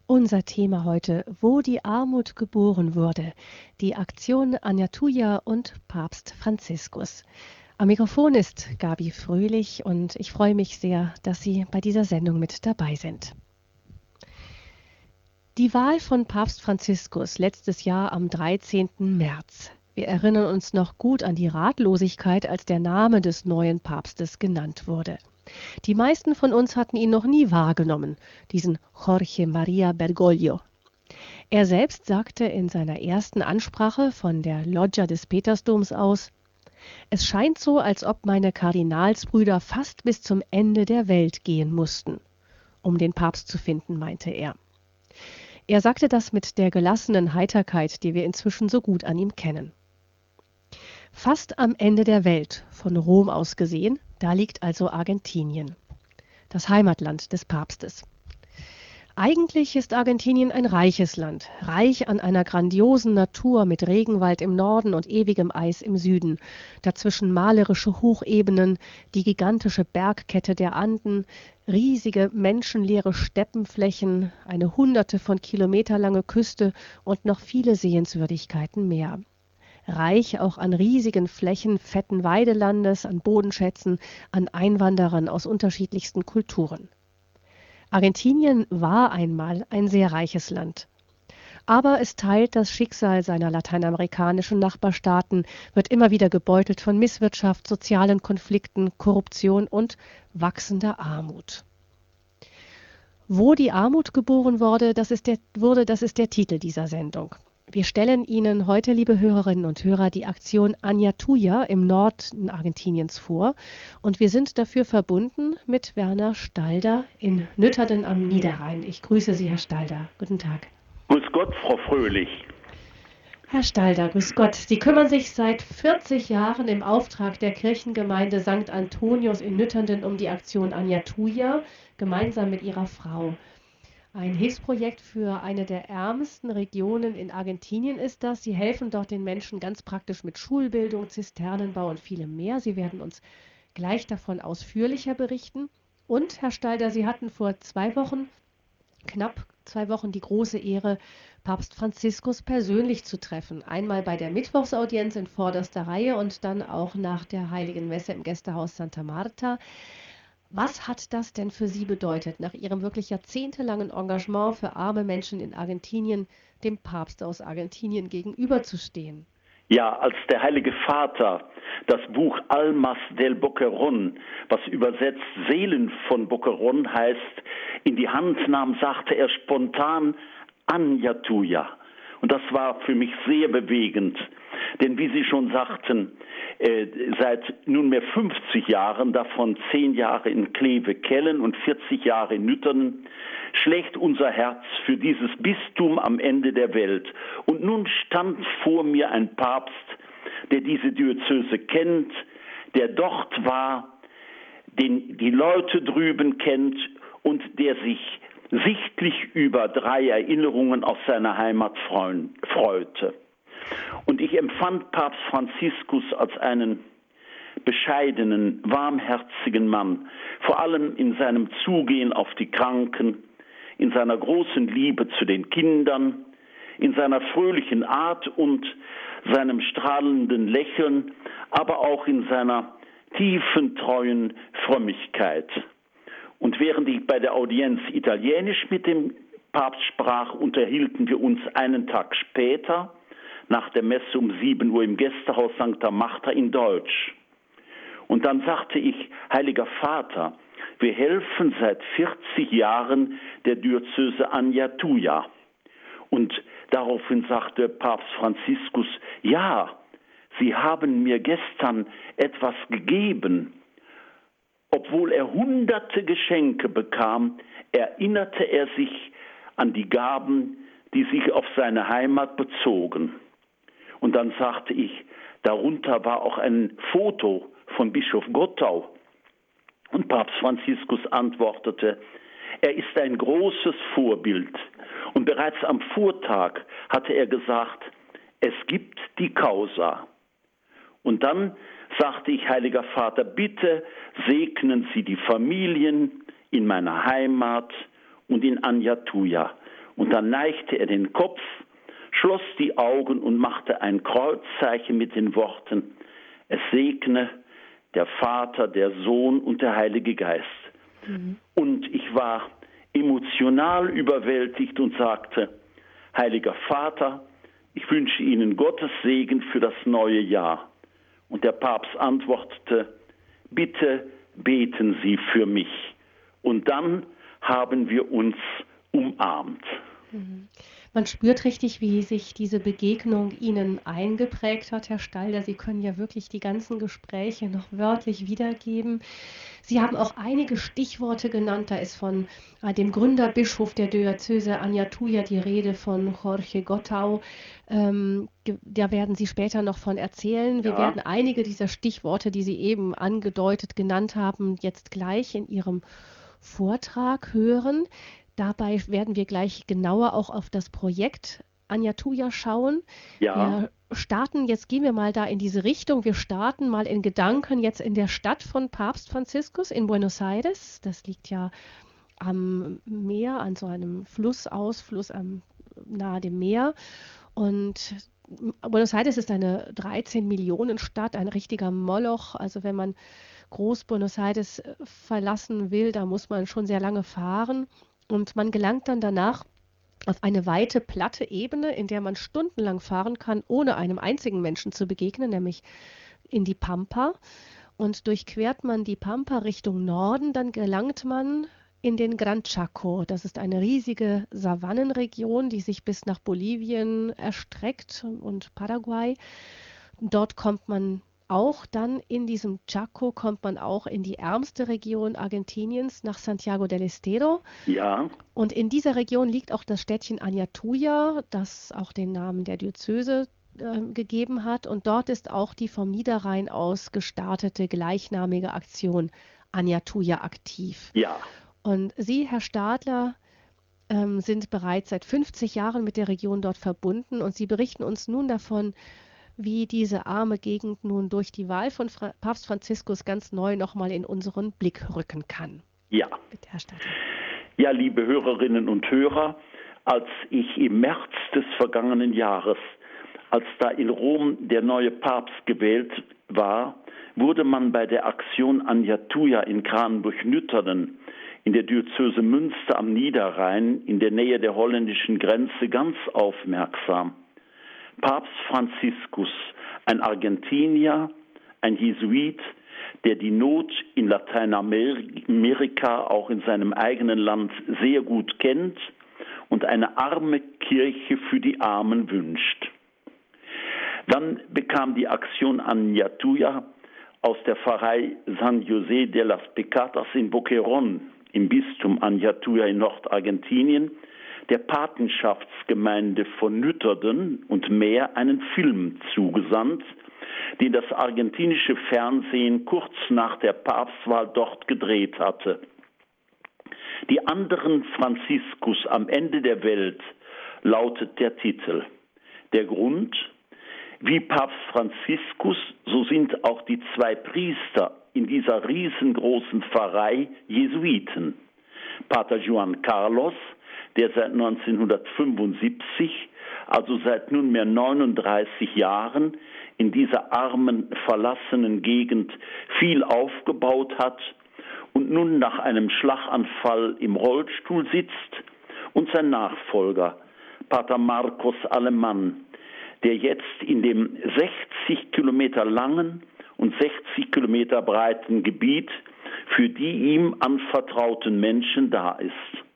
Unser Thema heute, wo die Armut geboren wurde. Die Aktion Anyatuja und Papst Franziskus. Am Mikrofon ist Gabi Fröhlich und ich freue mich sehr, dass Sie bei dieser Sendung mit dabei sind. Die Wahl von Papst Franziskus letztes Jahr am 13. März. Wir erinnern uns noch gut an die Ratlosigkeit, als der Name des neuen Papstes genannt wurde. Die meisten von uns hatten ihn noch nie wahrgenommen, diesen Jorge Maria Bergoglio. Er selbst sagte in seiner ersten Ansprache von der Loggia des Petersdoms aus: Es scheint so, als ob meine Kardinalsbrüder fast bis zum Ende der Welt gehen mussten, um den Papst zu finden, meinte er. Er sagte das mit der gelassenen Heiterkeit, die wir inzwischen so gut an ihm kennen. Fast am Ende der Welt, von Rom aus gesehen, da liegt also Argentinien, das Heimatland des Papstes. Eigentlich ist Argentinien ein reiches Land, reich an einer grandiosen Natur mit Regenwald im Norden und ewigem Eis im Süden, dazwischen malerische Hochebenen, die gigantische Bergkette der Anden, riesige menschenleere Steppenflächen, eine hunderte von Kilometer lange Küste und noch viele Sehenswürdigkeiten mehr. Reich auch an riesigen Flächen fetten Weidelandes, an Bodenschätzen, an Einwanderern aus unterschiedlichsten Kulturen. Argentinien war einmal ein sehr reiches Land. Aber es teilt das Schicksal seiner lateinamerikanischen Nachbarstaaten, wird immer wieder gebeutelt von Misswirtschaft, sozialen Konflikten, Korruption und wachsender Armut. Wo die Armut geboren wurde, das ist der Titel dieser Sendung. Wir stellen Ihnen heute, liebe Hörerinnen und Hörer, die Aktion Anyatuja im Norden Argentiniens vor. Und wir sind dafür verbunden mit Werner Stalder in Nütterden am Niederrhein. Ich grüße Sie, Herr Stalder. Guten Tag. Grüß Gott, Frau Fröhlich. Herr Stalder, grüß Gott. Sie kümmern sich seit 40 Jahren im Auftrag der Kirchengemeinde St. Antonius in Nütterden um die Aktion Anyatuja, gemeinsam mit Ihrer Frau. Ein Hilfsprojekt für eine der ärmsten Regionen in Argentinien ist das. Sie helfen dort den Menschen ganz praktisch mit Schulbildung, Zisternenbau und vielem mehr. Sie werden uns gleich davon ausführlicher berichten. Und, Herr Stalder, Sie hatten vor knapp 2 Wochen, die große Ehre, Papst Franziskus persönlich zu treffen. Einmal bei der Mittwochsaudienz in vorderster Reihe und dann auch nach der Heiligen Messe im Gästehaus Santa Marta. Was hat das denn für Sie bedeutet, nach Ihrem wirklich jahrzehntelangen Engagement für arme Menschen in Argentinien, dem Papst aus Argentinien gegenüberzustehen? Ja, als der Heilige Vater das Buch Almas del Boquerón, was übersetzt Seelen von Boquerón heißt, in die Hand nahm, sagte er spontan Anyatuja. Und das war für mich sehr bewegend. Denn wie Sie schon sagten, seit nunmehr 50 Jahren, davon 10 Jahre in Kleve-Kellen und 40 Jahre in Nütterden, schlägt unser Herz für dieses Bistum am Ende der Welt. Und nun stand vor mir ein Papst, der diese Diözese kennt, der dort war, den die Leute drüben kennt und der sich sichtlich über 3 Erinnerungen aus seiner Heimat freute. Und ich empfand Papst Franziskus als einen bescheidenen, warmherzigen Mann, vor allem in seinem Zugehen auf die Kranken, in seiner großen Liebe zu den Kindern, in seiner fröhlichen Art und seinem strahlenden Lächeln, aber auch in seiner tiefen, treuen Frömmigkeit. Und während ich bei der Audienz Italienisch mit dem Papst sprach, unterhielten wir uns einen Tag später, nach der Messe um 7 Uhr im Gästehaus St. Marta in Deutsch. Und dann sagte ich, Heiliger Vater, wir helfen seit 40 Jahren der Diözese Anyatuja. Und daraufhin sagte Papst Franziskus, ja, Sie haben mir gestern etwas gegeben. Obwohl er hunderte Geschenke bekam, erinnerte er sich an die Gaben, die sich auf seine Heimat bezogen. Und dann sagte ich, darunter war auch ein Foto von Bischof Gottau. Und Papst Franziskus antwortete, er ist ein großes Vorbild. Und bereits am Vortag hatte er gesagt, es gibt die Causa. Und dann sagte ich, Heiliger Vater, bitte segnen Sie die Familien in meiner Heimat und in Anyatuja. Und dann neigte er den Kopf, schloss die Augen und machte ein Kreuzzeichen mit den Worten: Es segne der Vater, der Sohn und der Heilige Geist. Und ich war emotional überwältigt und sagte: Heiliger Vater, ich wünsche Ihnen Gottes Segen für das neue Jahr. Und der Papst antwortete: Bitte beten Sie für mich. Und dann haben wir uns umarmt. Man spürt richtig, wie sich diese Begegnung Ihnen eingeprägt hat, Herr Stalder. Sie können ja wirklich die ganzen Gespräche noch wörtlich wiedergeben. Sie haben auch einige Stichworte genannt. Da ist von dem Gründerbischof der Diözese Añatuya die Rede, von Jorge Gottau. Da werden Sie später noch von erzählen. Wir werden einige dieser Stichworte, die Sie eben angedeutet genannt haben, jetzt gleich in Ihrem Vortrag hören. Dabei werden wir gleich genauer auch auf das Projekt Añatuya schauen. Wir starten, jetzt gehen wir mal da in diese Richtung. Wir starten mal in Gedanken jetzt in der Stadt von Papst Franziskus in Buenos Aires. Das liegt ja am Meer, an so einem Flussausfluss nahe dem Meer. Und Buenos Aires ist eine 13-Millionen-Stadt, ein richtiger Moloch. Also wenn man Groß-Buenos Aires verlassen will, da muss man schon sehr lange fahren. Und man gelangt dann danach auf eine weite, platte Ebene, in der man stundenlang fahren kann, ohne einem einzigen Menschen zu begegnen, nämlich in die Pampa. Und durchquert man die Pampa Richtung Norden, dann gelangt man in den Gran Chaco. Das ist eine riesige Savannenregion, die sich bis nach Bolivien erstreckt und Paraguay. Dort kommt man auch dann in diesem Chaco, kommt man auch in die ärmste Region Argentiniens, nach Santiago del Estero. Ja. Und in dieser Region liegt auch das Städtchen Añatuya, das auch den Namen der Diözese gegeben hat. Und dort ist auch die vom Niederrhein aus gestartete gleichnamige Aktion Añatuya aktiv. Ja. Und Sie, Herr Stadler, sind bereits seit 50 Jahren mit der Region dort verbunden. Und Sie berichten uns nun davon, wie diese arme Gegend nun durch die Wahl von Papst Franziskus ganz neu nochmal in unseren Blick rücken kann. Ja. Bitte, Herr Stadler. Ja, liebe Hörerinnen und Hörer, als ich im März des vergangenen Jahres, als da in Rom der neue Papst gewählt war, wurde man bei der Aktion Añatuya in Kranenburg-Nütterden in der Diözese Münster am Niederrhein in der Nähe der holländischen Grenze ganz aufmerksam. Papst Franziskus, ein Argentinier, ein Jesuit, der die Not in Lateinamerika, auch in seinem eigenen Land, sehr gut kennt und eine arme Kirche für die Armen wünscht. Dann bekam die Aktion Añatuya aus der Pfarrei San José de las Pecatas in Boquerón im Bistum Añatuya in Nordargentinien der Patenschaftsgemeinde von Nütterden und mehr einen Film zugesandt, den das argentinische Fernsehen kurz nach der Papstwahl dort gedreht hatte. Die anderen Franziskus am Ende der Welt lautet der Titel. Der Grund: Wie Papst Franziskus, so sind auch die zwei Priester in dieser riesengroßen Pfarrei Jesuiten. Pater Juan Carlos, der seit 1975, also seit nunmehr 39 Jahren, in dieser armen, verlassenen Gegend viel aufgebaut hat und nun nach einem Schlaganfall im Rollstuhl sitzt, und sein Nachfolger, Pater Marcos Alemann, der jetzt in dem 60 Kilometer langen und 60 Kilometer breiten Gebiet für die ihm anvertrauten Menschen da ist.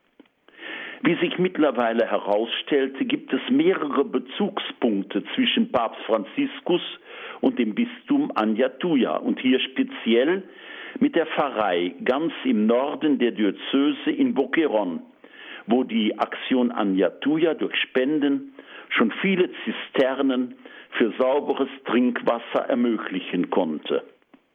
Wie sich mittlerweile herausstellte, gibt es mehrere Bezugspunkte zwischen Papst Franziskus und dem Bistum Añatuya und hier speziell mit der Pfarrei ganz im Norden der Diözese in Boquerón, wo die Aktion Añatuya durch Spenden schon viele Zisternen für sauberes Trinkwasser ermöglichen konnte.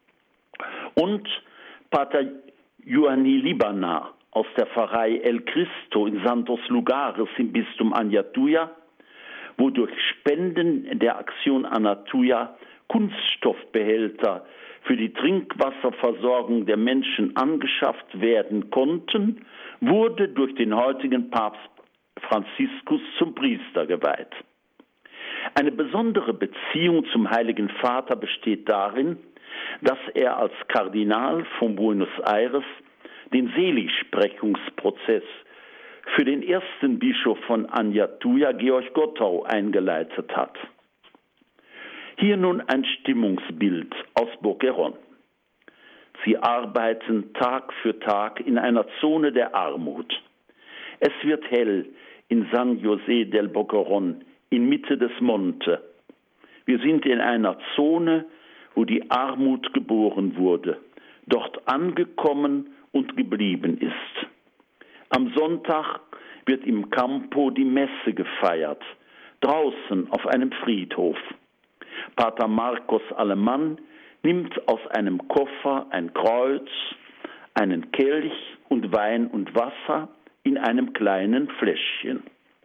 Und Pater Joanny Libana aus der Pfarrei El Cristo in Santos Lugares im Bistum Añatuya, wo durch Spenden der Aktion Añatuya Kunststoffbehälter für die Trinkwasserversorgung der Menschen angeschafft werden konnten, wurde durch den heutigen Papst Franziskus zum Priester geweiht. Eine besondere Beziehung zum Heiligen Vater besteht darin, dass er als Kardinal von Buenos Aires den Seligsprechungsprozess für den ersten Bischof von Añatuya, Georg Gottau, eingeleitet hat. Hier nun ein Stimmungsbild aus Boquerón. Sie arbeiten Tag für Tag in einer Zone der Armut. Es wird hell in San José del Boquerón, inmitten des Monte. Wir sind in einer Zone, wo die Armut geboren wurde, dort angekommen und geblieben ist. Am Sonntag wird im Campo die Messe gefeiert, draußen auf einem Friedhof. Pater Marcos Alemann nimmt aus einem Koffer ein Kreuz, einen Kelch und Wein und Wasser in einem kleinen Fläschchen.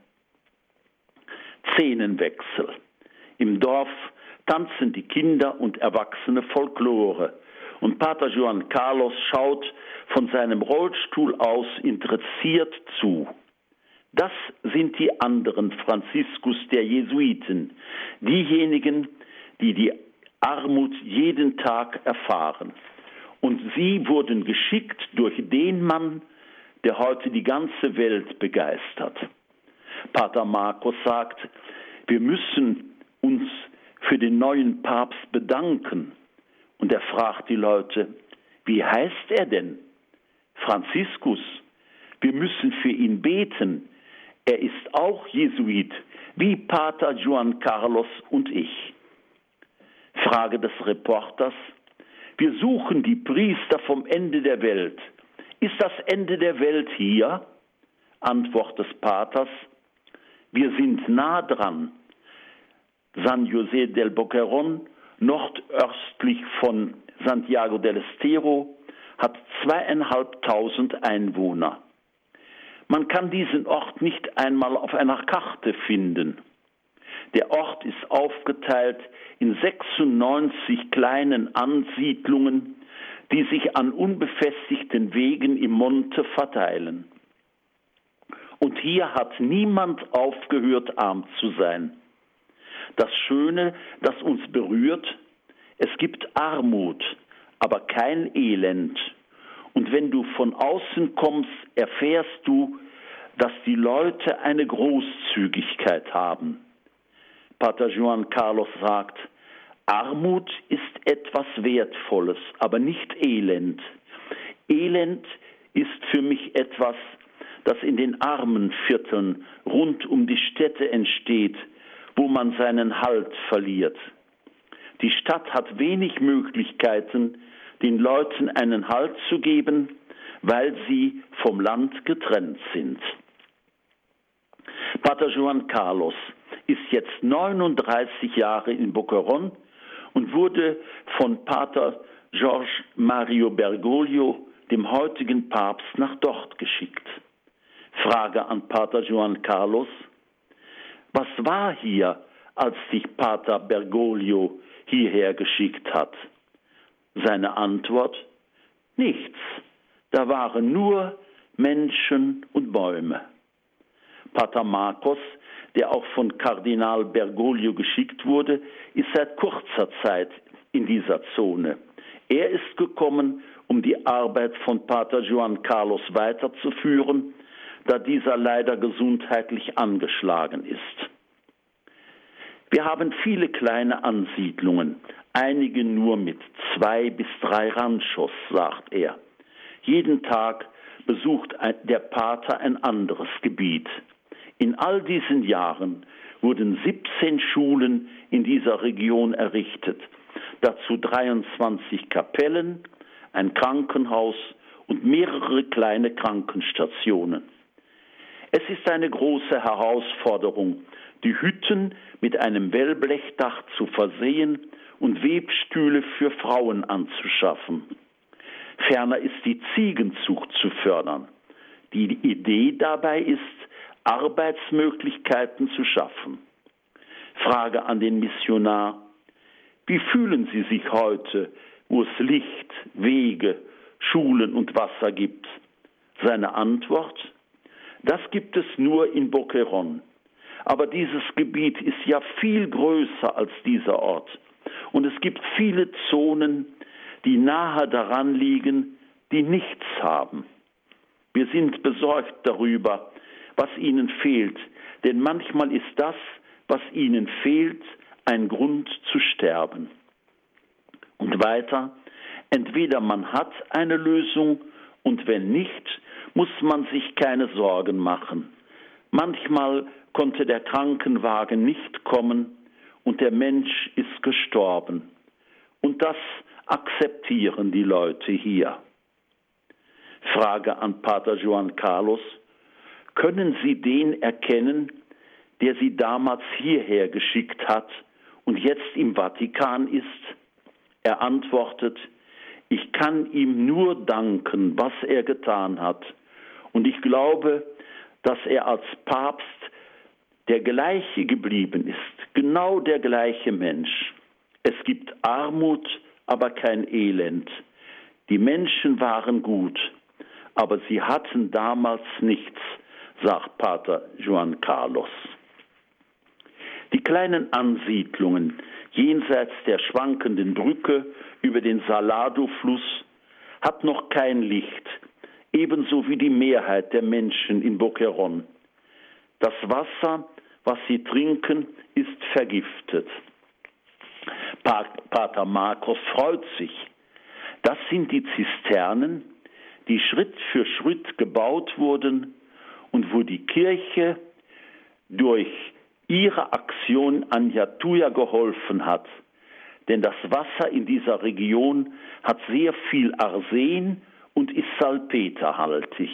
Szenenwechsel. Im Dorf tanzen die Kinder und Erwachsene Folklore und Pater Juan Carlos schaut von seinem Rollstuhl aus interessiert zu. Das sind die anderen Franziskus der Jesuiten, diejenigen, die die Armut jeden Tag erfahren. Und sie wurden geschickt durch den Mann, der heute die ganze Welt begeistert. Pater Marcos sagt, wir müssen uns für den neuen Papst bedanken. Und er fragt die Leute, wie heißt er denn? Franziskus. Wir müssen für ihn beten. Er ist auch Jesuit, wie Pater Juan Carlos und ich. Frage des Reporters, wir suchen die Priester vom Ende der Welt. Ist das Ende der Welt hier? Antwort des Paters, wir sind nah dran. San José del Boquerón, nordöstlich von Santiago del Estero, hat 2.500 Einwohner. Man kann diesen Ort nicht einmal auf einer Karte finden. Der Ort ist aufgeteilt in 96 kleinen Ansiedlungen, die sich an unbefestigten Wegen im Monte verteilen. Und hier hat niemand aufgehört, arm zu sein. Das Schöne, das uns berührt, es gibt Armut, aber kein Elend. Und wenn du von außen kommst, erfährst du, dass die Leute eine Großzügigkeit haben. Pater Juan Carlos sagt, Armut ist etwas Wertvolles, aber nicht Elend. Elend ist für mich etwas, das in den Armenvierteln rund um die Städte entsteht, wo man seinen Halt verliert. Die Stadt hat wenig Möglichkeiten, den Leuten einen Halt zu geben, weil sie vom Land getrennt sind. Pater Juan Carlos ist jetzt 39 Jahre in Boquerón und wurde von Pater Jorge Mario Bergoglio, dem heutigen Papst, nach dort geschickt. Frage an Pater Juan Carlos, was war hier, als dich Pater Bergoglio hierher geschickt hat? Seine Antwort, nichts, da waren nur Menschen und Bäume. Pater Marcos, der auch von Kardinal Bergoglio geschickt wurde, ist seit kurzer Zeit in dieser Zone. Er ist gekommen, um die Arbeit von Pater Juan Carlos weiterzuführen, da dieser leider gesundheitlich angeschlagen ist. Wir haben viele kleine Ansiedlungen, einige nur mit 2 bis 3 Ranchos, sagt er. Jeden Tag besucht der Pater ein anderes Gebiet. In all diesen Jahren wurden 17 Schulen in dieser Region errichtet, dazu 23 Kapellen, ein Krankenhaus und mehrere kleine Krankenstationen. Es ist eine große Herausforderung, die Hütten mit einem Wellblechdach zu versehen und Webstühle für Frauen anzuschaffen. Ferner ist die Ziegenzucht zu fördern. Die Idee dabei ist, Arbeitsmöglichkeiten zu schaffen. Frage an den Missionar, wie fühlen Sie sich heute, wo es Licht, Wege, Schulen und Wasser gibt? Seine Antwort, Das gibt es nur in Boquerón. Aber dieses Gebiet ist ja viel größer als dieser Ort. Und es gibt viele Zonen, die nahe daran liegen, die nichts haben. Wir sind besorgt darüber, was ihnen fehlt. Denn manchmal ist das, was ihnen fehlt, ein Grund zu sterben. Und weiter, entweder man hat eine Lösung und wenn nicht, muss man sich keine Sorgen machen. Manchmal konnte der Krankenwagen nicht kommen und der Mensch ist gestorben. Und das akzeptieren die Leute hier. Frage an Pater Juan Carlos: Können Sie den erkennen, der Sie damals hierher geschickt hat und jetzt im Vatikan ist? Er antwortet: Ich kann ihm nur danken, was er getan hat. Und ich glaube, dass er als Papst der gleiche geblieben ist, genau der gleiche Mensch. Es gibt Armut, aber kein Elend. Die Menschen waren gut, aber sie hatten damals nichts, sagt Pater Juan Carlos. Die kleinen Ansiedlungen jenseits der schwankenden Brücke über den Salado-Fluss hat noch kein Licht, ebenso wie die Mehrheit der Menschen in Boquerón. Das Wasser, was sie trinken, ist vergiftet. Pater Marcos freut sich. Das sind die Zisternen, die Schritt für Schritt gebaut wurden und wo die Kirche durch ihre Aktion Anyatuya geholfen hat. Denn das Wasser in dieser Region hat sehr viel Arsen und ist salpeterhaltig.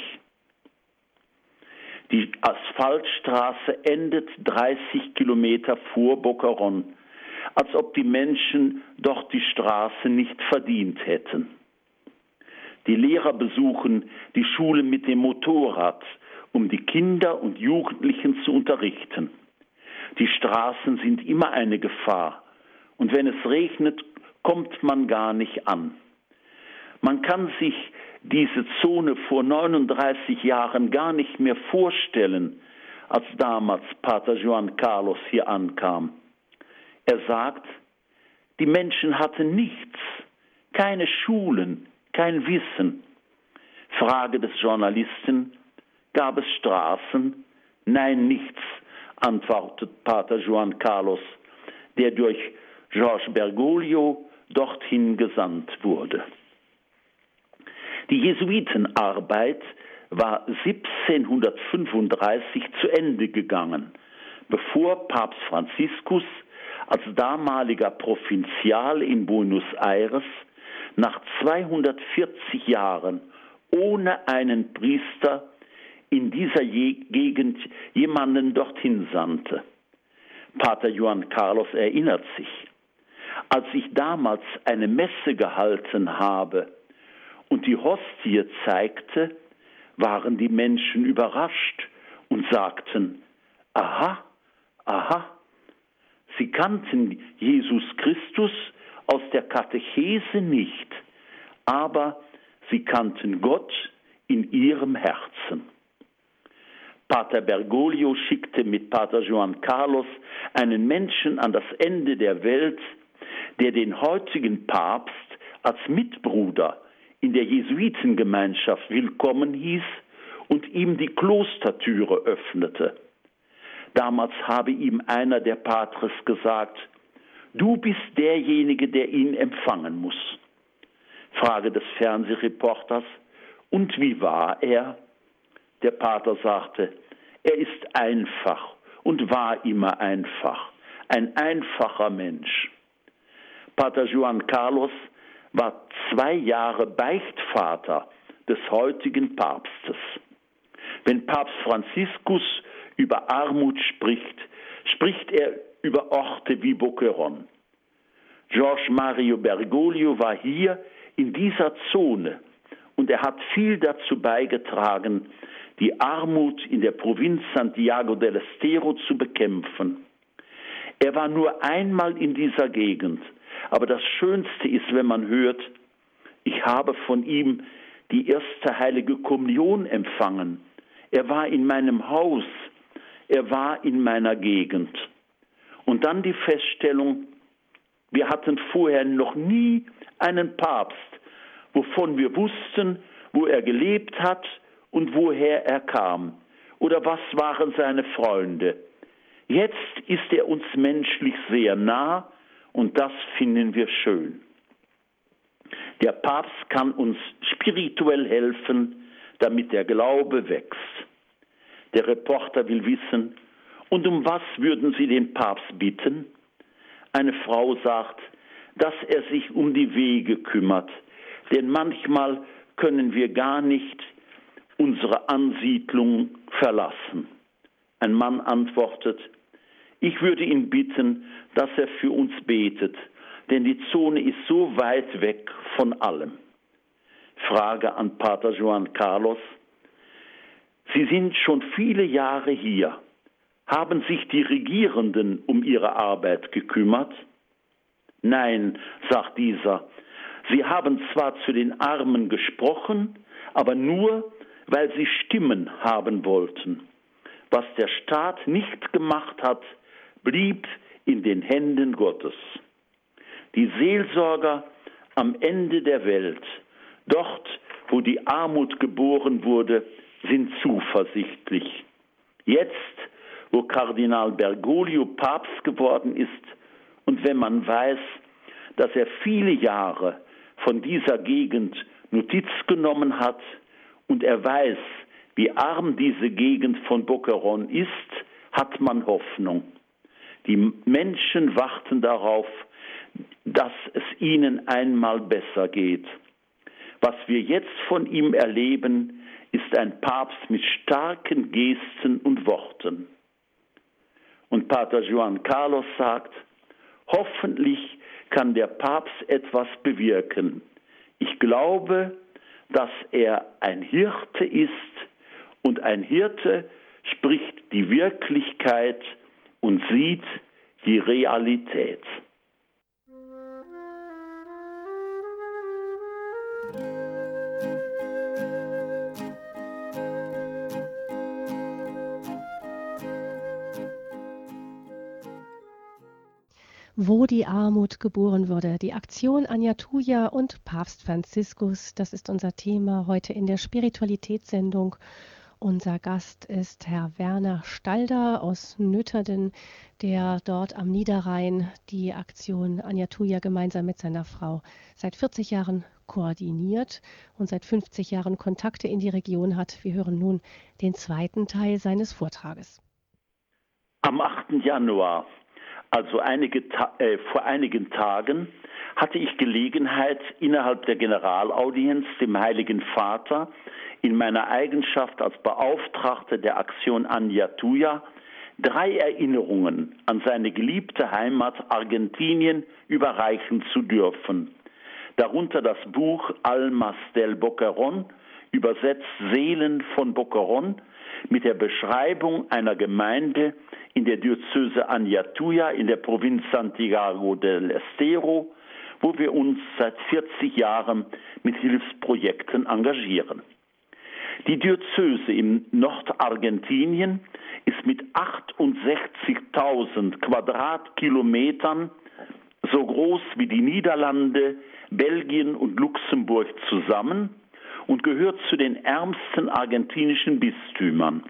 Die Asphaltstraße endet 30 Kilometer vor Boquerón, als ob die Menschen dort die Straße nicht verdient hätten. Die Lehrer besuchen die Schule mit dem Motorrad, um die Kinder und Jugendlichen zu unterrichten. Die Straßen sind immer eine Gefahr und wenn es regnet, kommt man gar nicht an. Man kann sich diese Zone vor 39 Jahren gar nicht mehr vorstellen, als damals Pater Juan Carlos hier ankam. Er sagt, die Menschen hatten nichts, keine Schulen, kein Wissen. Frage des Journalisten, gab es Straßen? Nein, nichts, antwortet Pater Juan Carlos, der durch Jorge Bergoglio dorthin gesandt wurde. Die Jesuitenarbeit war 1735 zu Ende gegangen, bevor Papst Franziskus als damaliger Provinzial in Buenos Aires nach 240 Jahren ohne einen Priester in dieser Gegend jemanden dorthin sandte. Pater Juan Carlos erinnert sich, als ich damals eine Messe gehalten habe und die Hostie zeigte, waren die Menschen überrascht und sagten, aha, aha, sie kannten Jesus Christus aus der Katechese nicht, aber sie kannten Gott in ihrem Herzen. Pater Bergoglio schickte mit Pater Juan Carlos einen Menschen an das Ende der Welt, der den heutigen Papst als Mitbruder in der Jesuitengemeinschaft willkommen hieß und ihm die Klostertüre öffnete. Damals habe ihm einer der Patres gesagt, du bist derjenige, der ihn empfangen muss. Frage des Fernsehreporters, und wie war er? Der Pater sagte, er ist einfach und war immer einfach, ein einfacher Mensch. Pater Juan Carlos war 2 Jahre Beichtvater des heutigen Papstes. Wenn Papst Franziskus über Armut spricht, spricht er über Orte wie Boquerón. Jorge Mario Bergoglio war hier in dieser Zone und er hat viel dazu beigetragen, die Armut in der Provinz Santiago del Estero zu bekämpfen. Er war nur einmal in dieser Gegend, aber das Schönste ist, wenn man hört, ich habe von ihm die erste heilige Kommunion empfangen. er war in meinem Haus, er war in meiner Gegend. Und dann die Feststellung, wir hatten vorher noch nie einen Papst, wovon wir wussten, wo er gelebt hat und woher er kam oder was waren seine Freunde. Jetzt ist er uns menschlich sehr nah und das finden wir schön. Der Papst kann uns spirituell helfen, damit der Glaube wächst. Der Reporter will wissen, und um was würden Sie den Papst bitten? Eine Frau sagt, dass er sich um die Wege kümmert, denn manchmal können wir gar nicht unsere Ansiedlung verlassen. Ein Mann antwortet, ich würde ihn bitten, dass er für uns betet, denn die Zone ist so weit weg von allem. Frage an Pater Juan Carlos, Sie sind schon viele Jahre hier. Haben sich die Regierenden um ihre Arbeit gekümmert? Nein, sagt dieser, sie haben zwar zu den Armen gesprochen, aber nur, weil sie Stimmen haben wollten. Was der Staat nicht gemacht hat, blieb in den Händen Gottes. Die Seelsorger am Ende der Welt, dort, wo die Armut geboren wurde, sind zuversichtlich. Jetzt, wo Kardinal Bergoglio Papst geworden ist und wenn man weiß, dass er viele Jahre von dieser Gegend Notiz genommen hat und er weiß, wie arm diese Gegend von Boquerón ist, hat man Hoffnung. Die Menschen warten darauf, dass es ihnen einmal besser geht. Was wir jetzt von ihm erleben, ist ein Papst mit starken Gesten und Worten. Und Pater Juan Carlos sagt, hoffentlich kann der Papst etwas bewirken. Ich glaube, dass er ein Hirte ist und ein Hirte spricht die Wirklichkeit und sieht die Realität. Wo die Armut geboren wurde. Die Aktion Añatuya und Papst Franziskus, das ist unser Thema heute in der Spiritualitätssendung. Unser Gast ist Herr Werner Stalder aus Nütterden, der dort am Niederrhein die Aktion Añatuya gemeinsam mit seiner Frau seit 40 Jahren koordiniert und seit 50 Jahren Kontakte in die Region hat. Wir hören nun den zweiten Teil seines Vortrages. Am 8. Januar, also vor einigen Tagen, hatte ich Gelegenheit, innerhalb der Generalaudienz dem Heiligen Vater in meiner Eigenschaft als Beauftragter der Aktion Añatuya 3 Erinnerungen an seine geliebte Heimat Argentinien überreichen zu dürfen. Darunter das Buch Almas del Boquerón, übersetzt Seelen von Boquerón, mit der Beschreibung einer Gemeinde in der Diözese Añatuya in der Provinz Santiago del Estero, wo wir uns seit 40 Jahren mit Hilfsprojekten engagieren. Die Diözese in Nordargentinien ist mit 68.000 Quadratkilometern so groß wie die Niederlande, Belgien und Luxemburg zusammen und gehört zu den ärmsten argentinischen Bistümern.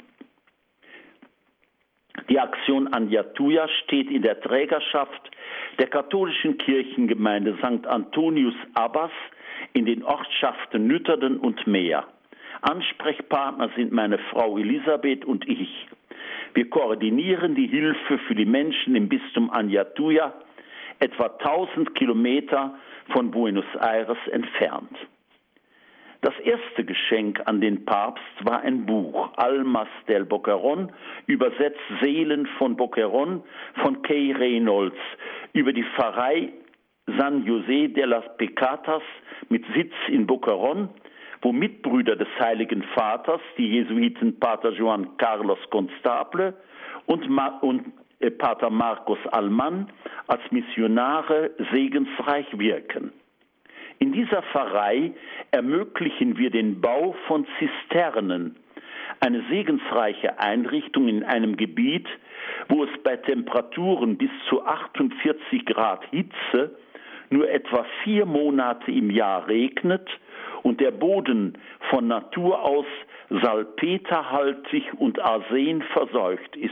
Die Aktion Añatuya steht in der Trägerschaft der katholischen Kirchengemeinde St. Antonius Abbas in den Ortschaften Nütterden und Meer. Ansprechpartner sind meine Frau Elisabeth und ich. Wir koordinieren die Hilfe für die Menschen im Bistum Añatuya, etwa 1000 Kilometer von Buenos Aires entfernt. Das erste Geschenk an den Papst war ein Buch, Almas del Boquerón, übersetzt Seelen von Boquerón, von Kay Reynolds, über die Pfarrei San José de las Pecatas mit Sitz in Boquerón, wo Mitbrüder des Heiligen Vaters, die Jesuiten Pater Juan Carlos Constable und Pater Marcos Alman, als Missionare segensreich wirken. In dieser Pfarrei ermöglichen wir den Bau von Zisternen, Eine segensreiche Einrichtung in einem Gebiet, wo es bei Temperaturen bis zu 48 Grad Hitze nur etwa 4 Monate im Jahr regnet und der Boden von Natur aus salpeterhaltig und Arsen verseucht ist.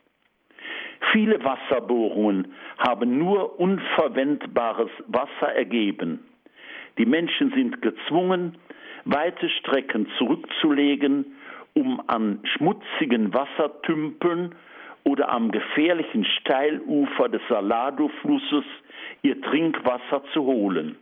Viele Wasserbohrungen haben nur unverwendbares Wasser ergeben. Die Menschen sind gezwungen, weite Strecken zurückzulegen, um an schmutzigen Wassertümpeln oder am gefährlichen Steilufer des Salado-Flusses ihr Trinkwasser zu holen.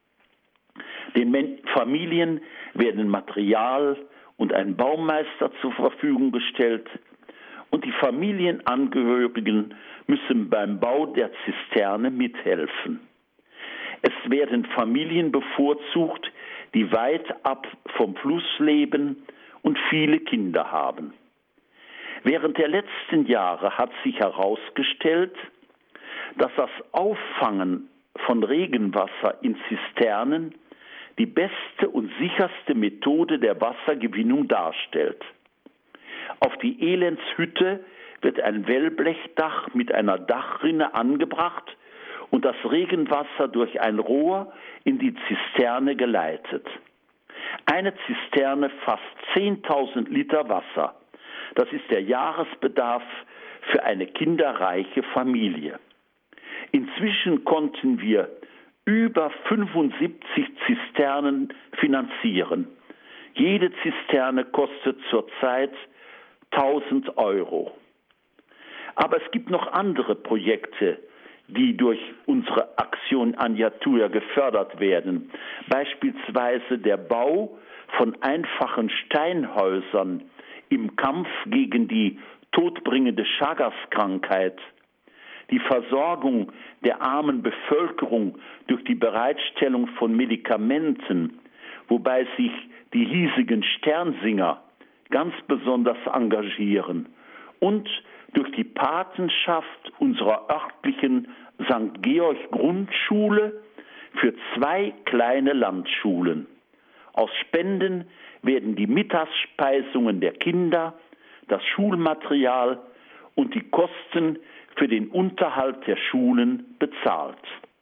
Den Familien werden Material und ein Baumeister zur Verfügung gestellt und die Familienangehörigen müssen beim Bau der Zisterne mithelfen. Es werden Familien bevorzugt, die weit ab vom Fluss leben und viele Kinder haben. Während der letzten Jahre hat sich herausgestellt, dass das Auffangen von Regenwasser in Zisternen die beste und sicherste Methode der Wassergewinnung darstellt. Auf die Elendshütte wird ein Wellblechdach mit einer Dachrinne angebracht und das Regenwasser durch ein Rohr in die Zisterne geleitet. Eine Zisterne fasst 10.000 Liter Wasser. Das ist der Jahresbedarf für eine kinderreiche Familie. Inzwischen konnten wir über 75 Zisternen finanzieren. Jede Zisterne kostet zurzeit 1.000 Euro. Aber es gibt noch andere Projekte, die durch unsere Aktion Anjatuja gefördert werden. Beispielsweise der Bau von einfachen Steinhäusern im Kampf gegen die todbringende Chagas-Krankheit, die Versorgung der armen Bevölkerung durch die Bereitstellung von Medikamenten, wobei sich die hiesigen Sternsinger ganz besonders engagieren, und durch die Patenschaft unserer örtlichen St. Georg Grundschule für 2 kleine Landschulen. Aus Spenden werden die Mittagsspeisungen der Kinder, das Schulmaterial und die Kosten für den Unterhalt der Schulen bezahlt.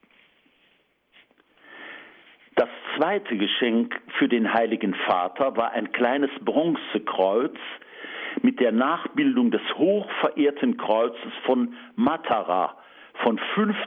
Das zweite Geschenk für den Heiligen Vater war ein kleines Bronzekreuz mit der Nachbildung des hochverehrten Kreuzes von Matara von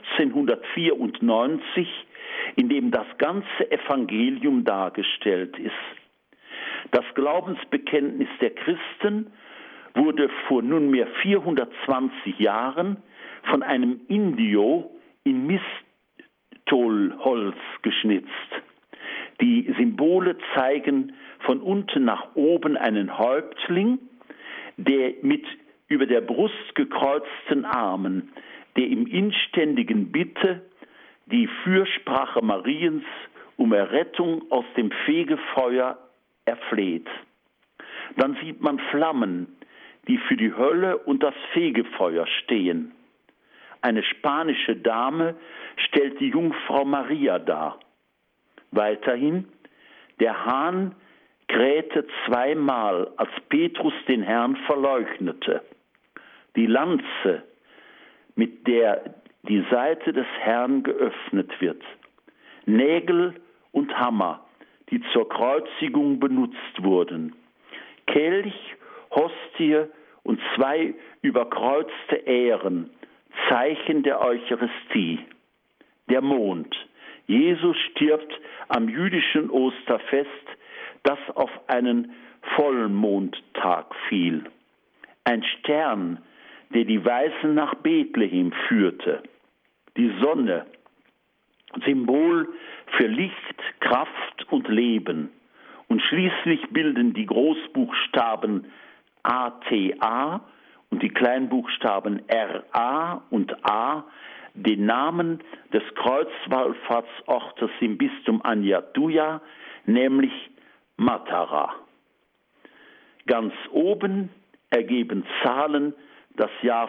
1594, in dem das ganze Evangelium dargestellt ist. Das Glaubensbekenntnis der Christen wurde vor nunmehr 420 Jahren von einem Indio in Mistolholz geschnitzt. Die Symbole zeigen von unten nach oben einen Häuptling, der mit über der Brust gekreuzten Armen, der im inständigen Bitte die Fürsprache Mariens um Errettung aus dem Fegefeuer erfleht. Dann sieht man Flammen, die für die Hölle und das Fegefeuer stehen. Eine spanische Dame stellt die Jungfrau Maria dar. Weiterhin, der Hahn krähte 2-mal, als Petrus den Herrn verleugnete. Die Lanze, mit der die Seite des Herrn geöffnet wird. Nägel und Hammer, die zur Kreuzigung benutzt wurden. Kelch, Hostie und 2 überkreuzte Ähren, Zeichen der Eucharistie. Der Mond. Jesus stirbt am jüdischen Osterfest, das auf einen Vollmondtag fiel. Ein Stern, der die Weisen nach Bethlehem führte. Die Sonne, Symbol für Licht, Kraft und Leben. Und schließlich bilden die Großbuchstaben ATA und die Kleinbuchstaben RA und A den Namen des Kreuzwallfahrtsortes im Bistum Anjatuja, nämlich Matara. Ganz oben ergeben Zahlen das Jahr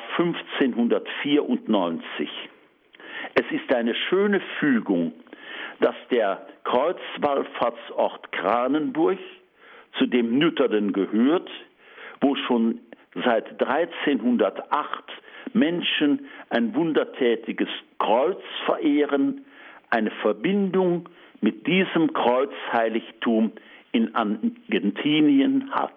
1594. Es ist eine schöne Fügung, dass der Kreuzwallfahrtsort Kranenburg, zu dem Nütterden gehört, wo schon seit 1308 Menschen ein wundertätiges Kreuz verehren, eine Verbindung mit diesem Kreuzheiligtum in Argentinien hat.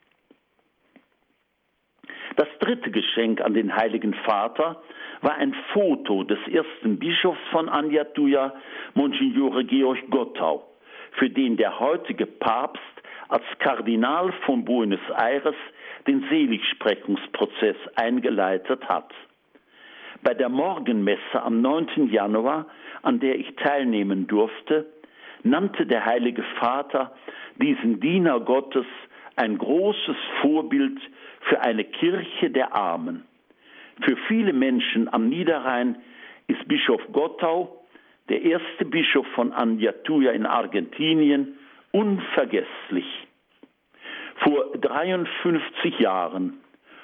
Das dritte Geschenk an den Heiligen Vater war ein Foto des ersten Bischofs von Añatuya, Monsignore Georg Gottau, für den der heutige Papst als Kardinal von Buenos Aires den Seligsprechungsprozess eingeleitet hat. Bei der Morgenmesse am 9. Januar, an der ich teilnehmen durfte, nannte der Heilige Vater diesen Diener Gottes ein großes Vorbild für eine Kirche der Armen. Für viele Menschen am Niederrhein ist Bischof Gottau, der erste Bischof von Añatuya in Argentinien, unvergesslich. Vor 53 Jahren,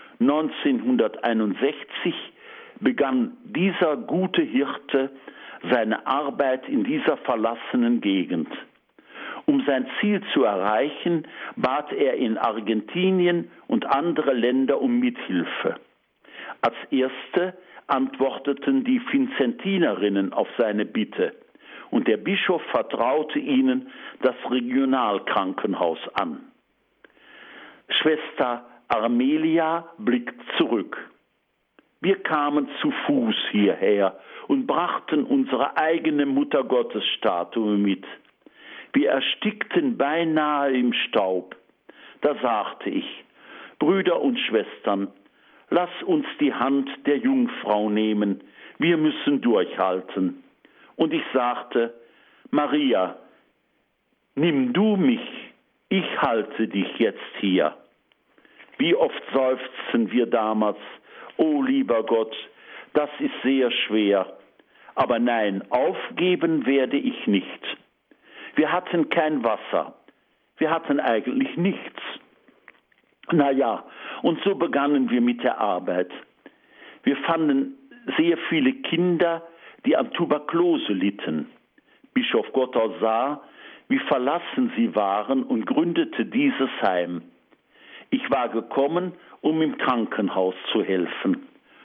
1961, begann dieser gute Hirte seine Arbeit in dieser verlassenen Gegend. Um sein Ziel zu erreichen, bat er in Argentinien und andere Länder um Mithilfe. Als erste antworteten die Vinzentinerinnen auf seine Bitte und der Bischof vertraute ihnen das Regionalkrankenhaus an. Schwester Armelia blickt zurück. Wir kamen zu Fuß hierher und brachten unsere eigene Muttergottesstatue mit. Wir erstickten beinahe im Staub. Da sagte ich: Brüder und Schwestern, lass uns die Hand der Jungfrau nehmen, wir müssen durchhalten. Und ich sagte: Maria, nimm du mich, ich halte dich jetzt hier. Wie oft seufzten wir damals: O lieber Gott, das ist sehr schwer. Aber nein, aufgeben werde ich nicht. Wir hatten kein Wasser. Wir hatten eigentlich nichts. Naja, und so begannen wir mit der Arbeit. Wir fanden sehr viele Kinder, die an Tuberkulose litten. Bischof Gottau sah, wie verlassen sie waren und gründete dieses Heim. Ich war gekommen, um im Krankenhaus zu helfen.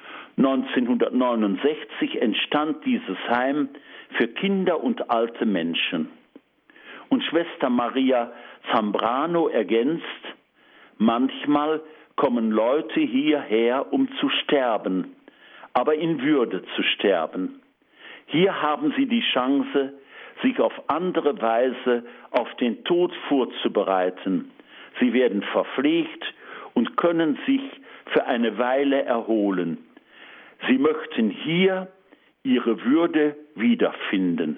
1969 entstand dieses Heim für Kinder und alte Menschen. Und Schwester Maria Zambrano ergänzt: Manchmal kommen Leute hierher, um zu sterben, aber in Würde zu sterben. Hier haben sie die Chance, sich auf andere Weise auf den Tod vorzubereiten. Sie werden verpflegt und können sich für eine Weile erholen. Sie möchten hier ihre Würde wiederfinden.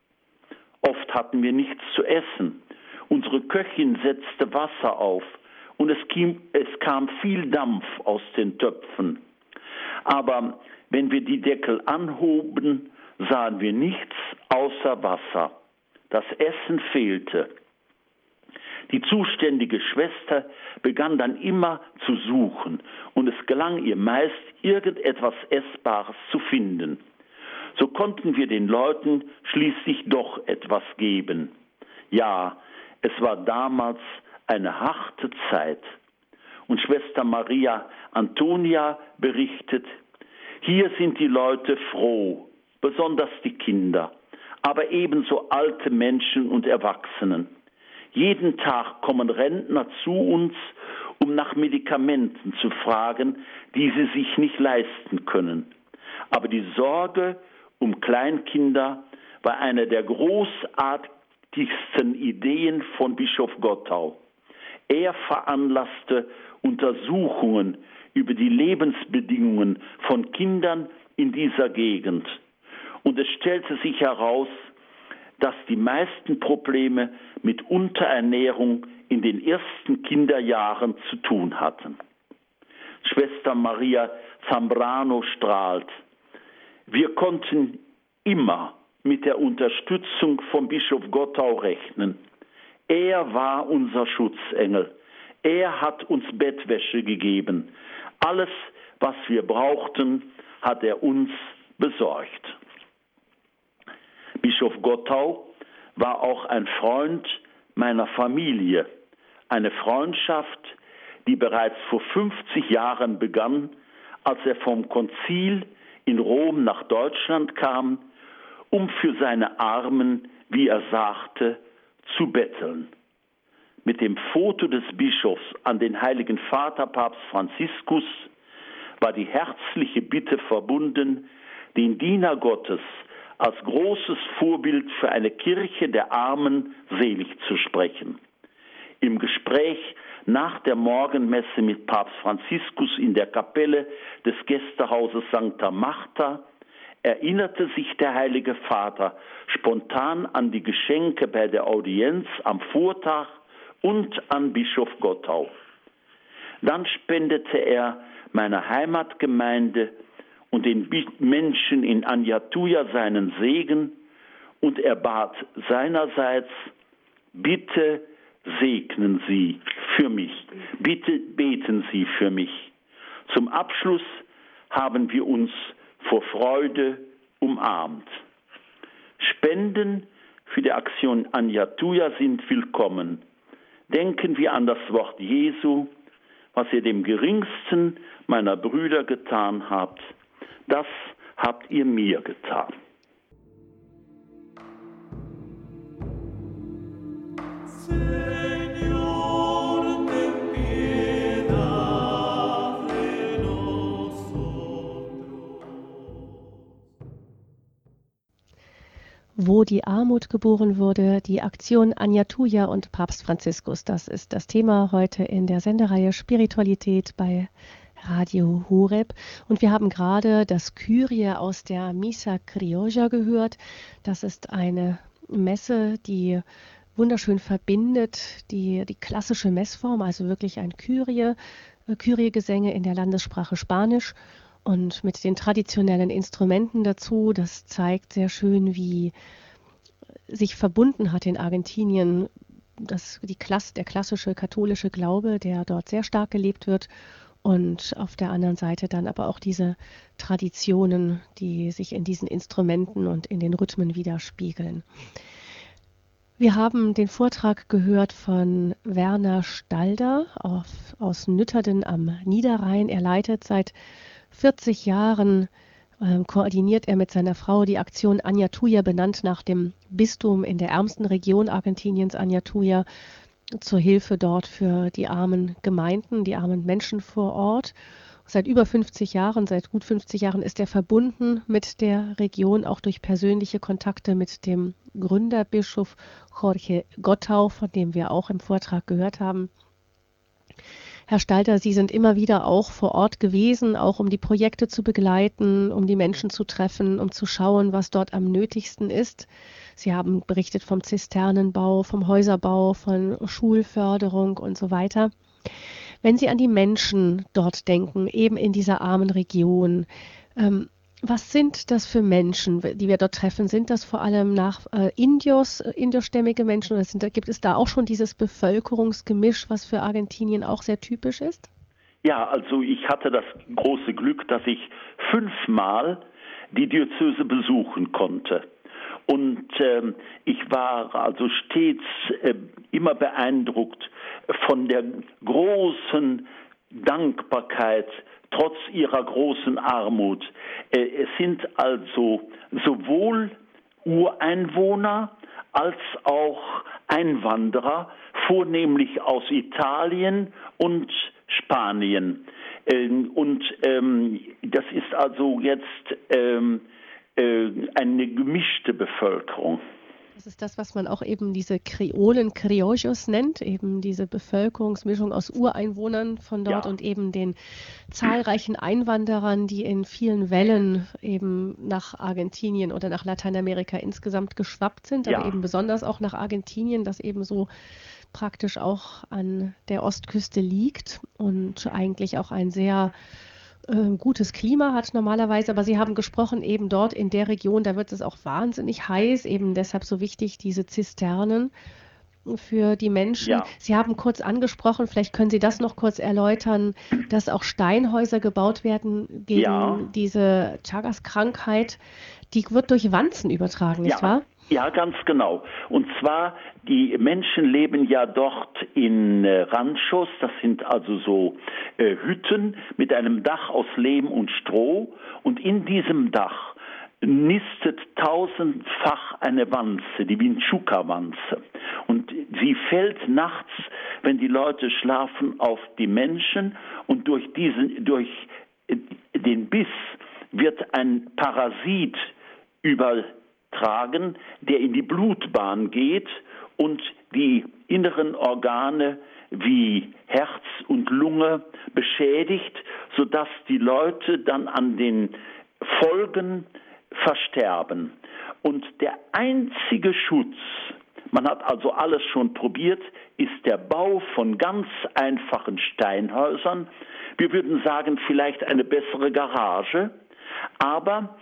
Oft hatten wir nichts zu essen. Unsere Köchin setzte Wasser auf und es kam viel Dampf aus den Töpfen. Aber wenn wir die Deckel anhoben, sahen wir nichts außer Wasser. Das Essen fehlte. Die zuständige Schwester begann dann immer zu suchen und es gelang ihr meist, irgendetwas Essbares zu finden. So konnten wir den Leuten schließlich doch etwas geben. Ja, es war damals eine harte Zeit. Und Schwester Maria Antonia berichtet: Hier sind die Leute froh, besonders die Kinder, aber ebenso alte Menschen und Erwachsenen. Jeden Tag kommen Rentner zu uns, um nach Medikamenten zu fragen, die sie sich nicht leisten können. Aber die Sorge um Kleinkinder war eine der großartigsten Ideen von Bischof Gottau. Er veranlasste Untersuchungen über die Lebensbedingungen von Kindern in dieser Gegend. Und es stellte sich heraus, dass die meisten Probleme mit Unterernährung in den ersten Kinderjahren zu tun hatten. Schwester Maria Zambrano strahlt: Wir konnten immer mit der Unterstützung von Bischof Gottau rechnen. Er war unser Schutzengel. Er hat uns Bettwäsche gegeben. Alles, was wir brauchten, hat er uns besorgt. Bischof Gottau war auch ein Freund meiner Familie. Eine Freundschaft, die bereits vor 50 Jahren begann, als er vom Konzil in Rom nach Deutschland kam, um für seine Armen, wie er sagte, zu betteln. Mit dem Foto des Bischofs an den Heiligen Vater Papst Franziskus war die herzliche Bitte verbunden, den Diener Gottes als großes Vorbild für eine Kirche der Armen selig zu sprechen. Im Gespräch nach der Morgenmesse mit Papst Franziskus in der Kapelle des Gästehauses Sancta Marta erinnerte sich der Heilige Vater spontan an die Geschenke bei der Audienz am Vortag und an Bischof Gottau. Dann spendete er meiner Heimatgemeinde und den Menschen in Anyatuja seinen Segen und er bat seinerseits: Bitte segnen Sie für mich, bitte beten Sie für mich. Zum Abschluss haben wir uns vor Freude umarmt. Spenden für die Aktion Anyatuja sind willkommen. Denken wir an das Wort Jesu: Was ihr dem geringsten meiner Brüder getan habt, das habt ihr mir getan. Wo die Armut geboren wurde, die Aktion Anyatuja und Papst Franziskus. Das ist das Thema heute in der Sendereihe Spiritualität bei Radio Horeb. Und wir haben gerade das Kyrie aus der Missa Criolla gehört. Das ist eine Messe, die wunderschön verbindet, die klassische Messform, also wirklich ein Kyrie-Gesänge in der Landessprache Spanisch und mit den traditionellen Instrumenten dazu. Das zeigt sehr schön, wie sich verbunden hat in Argentinien der klassische katholische Glaube, der dort sehr stark gelebt wird, und auf der anderen Seite dann aber auch diese Traditionen, die sich in diesen Instrumenten und in den Rhythmen widerspiegeln. Wir haben den Vortrag gehört von Werner Stalder aus Nütterden am Niederrhein. Er leitet seit 40 Jahren, koordiniert er mit seiner Frau die Aktion Anyatuja, benannt nach dem Bistum in der ärmsten Region Argentiniens, Anyatuja, zur Hilfe dort für die armen Gemeinden, die armen Menschen vor Ort. Seit gut 50 Jahren ist er verbunden mit der Region, auch durch persönliche Kontakte mit dem Gründerbischof Jorge Gottau, von dem wir auch im Vortrag gehört haben. Herr Stalder, Sie sind immer wieder auch vor Ort gewesen, auch um die Projekte zu begleiten, um die Menschen zu treffen, um zu schauen, was dort am nötigsten ist. Sie haben berichtet vom Zisternenbau, vom Häuserbau, von Schulförderung und so weiter. Wenn Sie an die Menschen dort denken, eben in dieser armen Region, was sind das für Menschen, die wir dort treffen? Sind das vor allem indischstämmige Menschen, oder gibt es da auch schon dieses Bevölkerungsgemisch, was für Argentinien auch sehr typisch ist? Ja, also ich hatte das große Glück, dass ich 5-mal die Diözese besuchen konnte. Und ich war also stets immer beeindruckt von der großen Dankbarkeit trotz ihrer großen Armut. Es sind also sowohl Ureinwohner als auch Einwanderer, vornehmlich aus Italien und Spanien. Das ist also jetzt eine gemischte Bevölkerung. Das ist das, was man auch eben diese Kreolen, Criollos nennt, eben diese Bevölkerungsmischung aus Ureinwohnern von dort und eben den zahlreichen Einwanderern, die in vielen Wellen eben nach Argentinien oder nach Lateinamerika insgesamt geschwappt sind, aber eben besonders auch nach Argentinien, das eben so praktisch auch an der Ostküste liegt und eigentlich auch ein sehr gutes Klima hat normalerweise, aber Sie haben gesprochen, eben dort in der Region, da wird es auch wahnsinnig heiß, eben deshalb so wichtig, diese Zisternen für die Menschen. Ja. Sie haben kurz angesprochen, vielleicht können Sie das noch kurz erläutern, dass auch Steinhäuser gebaut werden gegen diese Chagas-Krankheit, die wird durch Wanzen übertragen, nicht wahr? Ja, ganz genau. Und zwar, die Menschen leben ja dort in Ranchos, das sind also so Hütten mit einem Dach aus Lehm und Stroh. Und in diesem Dach nistet tausendfach eine Wanze, die Vinchuca-Wanze. Und sie fällt nachts, wenn die Leute schlafen, auf die Menschen, und durch den Biss wird ein Parasit übertragen, der in die Blutbahn geht und die inneren Organe wie Herz und Lunge beschädigt, sodass die Leute dann an den Folgen versterben. Und der einzige Schutz, man hat also alles schon probiert, ist der Bau von ganz einfachen Steinhäusern. Wir würden sagen, vielleicht eine bessere Garage, aber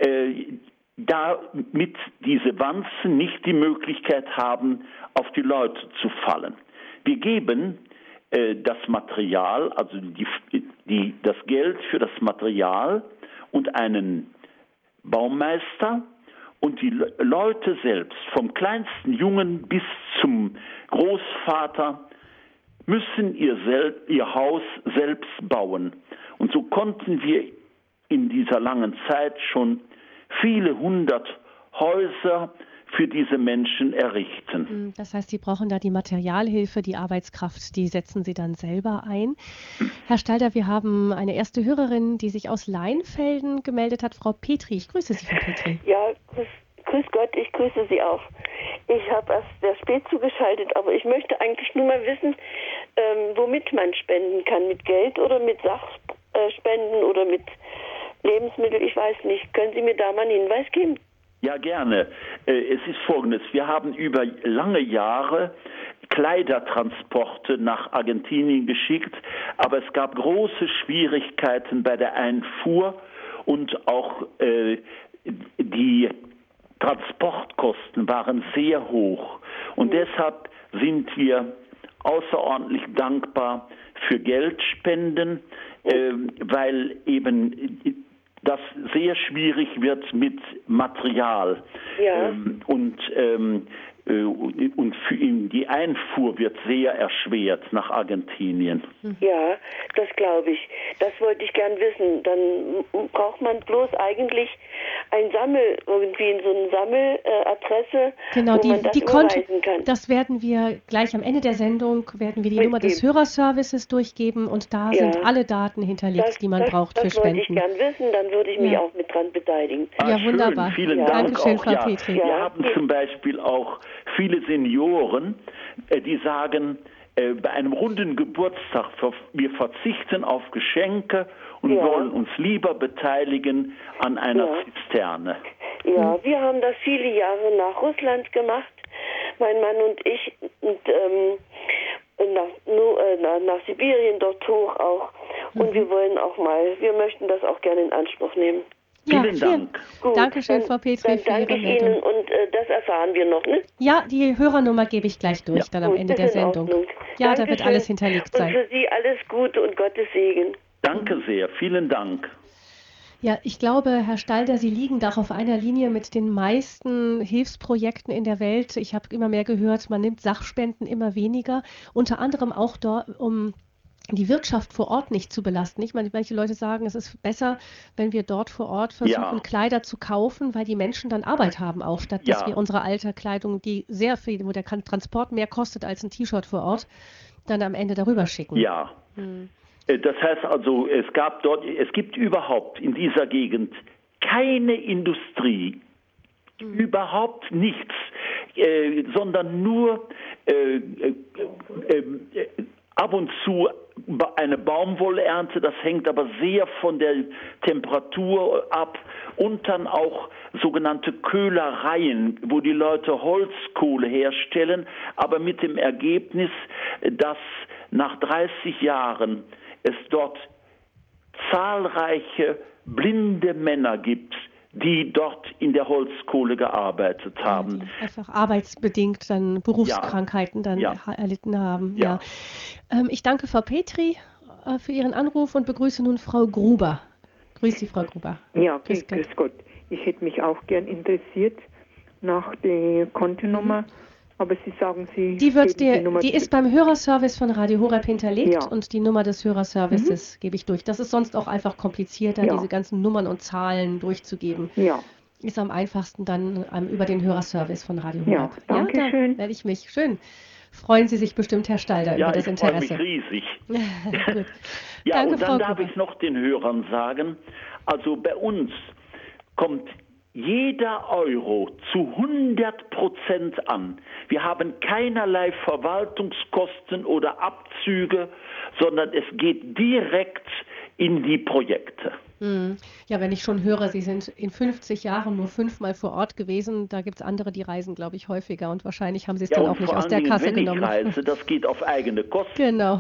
damit diese Wanzen nicht die Möglichkeit haben, auf die Leute zu fallen. Wir geben das Material, also das Geld für das Material und einen Baumeister, und die Leute selbst, vom kleinsten Jungen bis zum Großvater, müssen ihr Haus selbst bauen. Und so konnten wir in dieser langen Zeit schon viele hundert Häuser für diese Menschen errichten. Das heißt, Sie brauchen da die Materialhilfe, die Arbeitskraft, die setzen Sie dann selber ein. Herr Stalder, wir haben eine erste Hörerin, die sich aus Leinfelden gemeldet hat, Frau Petri. Ich grüße Sie, Frau Petri. Ja, grüß Gott, ich grüße Sie auch. Ich habe erst sehr spät zugeschaltet, aber ich möchte eigentlich nur mal wissen, womit man spenden kann, mit Geld oder mit Sachspenden oder mit Lebensmitteln, ich weiß nicht. Können Sie mir da mal einen Hinweis geben? Ja, gerne. Es ist Folgendes. Wir haben über lange Jahre Kleidertransporte nach Argentinien geschickt, aber es gab große Schwierigkeiten bei der Einfuhr, und auch die Transportkosten waren sehr hoch. Und deshalb sind wir außerordentlich dankbar für Geldspenden, weil eben das sehr schwierig wird mit Material. Ja. Und für ihn die Einfuhr wird sehr erschwert nach Argentinien. Ja, das glaube ich. Das wollte ich gern wissen. Dann braucht man bloß eigentlich irgendwie so eine Sammeladresse, genau, wo man das überweisen kann. Das werden wir gleich am Ende der Sendung, werden wir die Nummer des Hörerservices durchgeben, und da sind alle Daten hinterlegt, die man braucht für Spenden. Das wollte ich gern wissen, dann würde ich mich auch mit dran beteiligen. Ja, wunderbar. Schön, vielen Dank. Dankeschön, auch. Frau Petri. Wir haben zum Beispiel auch viele Senioren, die sagen, bei einem runden Geburtstag, wir verzichten auf Geschenke und wollen uns lieber beteiligen an einer Zisterne. Ja, wir haben das viele Jahre nach Russland gemacht, mein Mann und ich, und nach Sibirien dort hoch auch. Und wir möchten das auch gerne in Anspruch nehmen. Vielen Dank. Gut, Dankeschön, Frau Petri, für Ihre danke ich Meldung. Ihnen, und das erfahren wir noch, ne? Ja, die Hörernummer gebe ich gleich durch, dann am Ende der Sendung. Ja, da wird alles hinterlegt sein. Und für Sie alles Gute und Gottes Segen. Danke sehr, vielen Dank. Ja, ich glaube, Herr Stalder, Sie liegen da auf einer Linie mit den meisten Hilfsprojekten in der Welt. Ich habe immer mehr gehört, man nimmt Sachspenden immer weniger, unter anderem auch dort, um die Wirtschaft vor Ort nicht zu belasten. Ich meine, manche Leute sagen, es ist besser, wenn wir dort vor Ort versuchen, Kleider zu kaufen, weil die Menschen dann Arbeit haben auch, statt dass wir unsere alte Kleidung, die sehr viel, wo der Transport mehr kostet als ein T-Shirt vor Ort, dann am Ende darüber schicken. Ja. Das heißt also, es gibt überhaupt in dieser Gegend keine Industrie, überhaupt nichts, sondern nur ab und zu eine Baumwollernte, das hängt aber sehr von der Temperatur ab, und dann auch sogenannte Köhlereien, wo die Leute Holzkohle herstellen, aber mit dem Ergebnis, dass nach 30 Jahren es dort zahlreiche blinde Männer gibt, die dort in der Holzkohle gearbeitet haben. Die einfach arbeitsbedingt dann Berufskrankheiten erlitten haben. Ja. Ich danke Frau Petri für Ihren Anruf und begrüße nun Frau Gruber. Grüß Sie, Frau Gruber. Ja, grüß Gott. Ich hätte mich auch gern interessiert, nach der Kontonummer. Aber Sie sagen, die ist beim Hörerservice von Radio Horeb hinterlegt, Ja. und die Nummer des Hörerservices gebe ich durch. Das ist sonst auch einfach komplizierter, Ja. diese ganzen Nummern und Zahlen durchzugeben. Ja. Ist am einfachsten dann über den Hörerservice von Radio Ja, Horeb. danke da schön. werde ich mich schön. Freuen Sie sich bestimmt, Herr Stalder, Ja, über das ich freue Interesse. mich riesig. Gut. Ja, Danke, und dann Frau darf Gruber. ich noch den Hörern sagen, also bei uns kommt jeder Euro zu 100% an. Wir haben keinerlei Verwaltungskosten oder Abzüge, sondern es geht direkt in die Projekte. Ja, wenn ich schon höre, Sie sind in 50 Jahren nur 5-mal vor Ort gewesen, da gibt es andere, die reisen, glaube ich, häufiger, und wahrscheinlich haben Sie es Ja, dann und auch nicht vor aus allen der Dingen, Kasse wenn genommen. ich reise, das geht auf eigene Kosten. Genau.